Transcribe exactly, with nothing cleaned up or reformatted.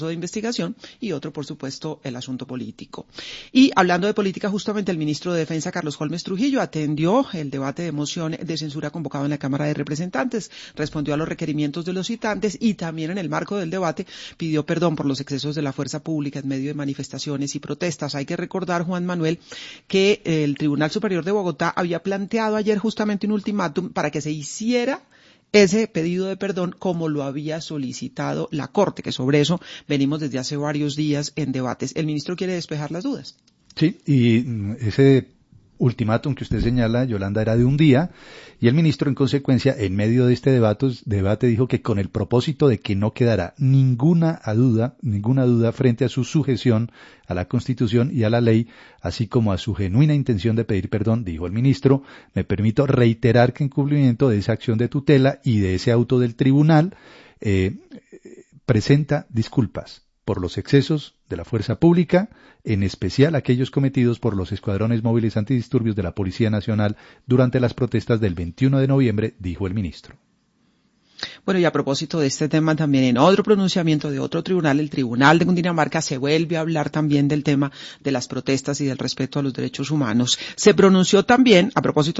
de investigación y otro, por supuesto, el asunto político. Y hablando de política, justamente el ministro de Defensa, Carlos Holmes Trujillo, atendió el debate de moción de censura convocado en la Cámara de Representantes, respondió a los requerimientos de los citantes y también en el marco del debate pidió perdón por los excesos de la fuerza pública en medio de manifestaciones y protestas. Hay que recordar, Juan Manuel, que el Tribunal Superior de Bogotá había planteado ayer justamente un ultimátum para que se hiciera ese pedido de perdón como lo había solicitado la Corte, que sobre eso venimos desde hace varios días en debates. El ministro quiere despejar las dudas. Sí, y ese ultimátum que usted señala, Yolanda, era de un día, y el ministro, en consecuencia, en medio de este debate, debate dijo que con el propósito de que no quedara ninguna duda, ninguna duda frente a su sujeción a la Constitución y a la ley, así como a su genuina intención de pedir perdón, dijo el ministro, me permito reiterar que en cumplimiento de esa acción de tutela y de ese auto del tribunal, eh, presenta disculpas por los excesos de la fuerza pública, en especial aquellos cometidos por los escuadrones móviles antidisturbios de la Policía Nacional durante las protestas del veintiuno de noviembre, dijo el ministro. Bueno, y a propósito de este tema, también en otro pronunciamiento de otro tribunal, el Tribunal de Cundinamarca, se vuelve a hablar también del tema de las protestas y del respeto a los derechos humanos. Se pronunció también, a propósito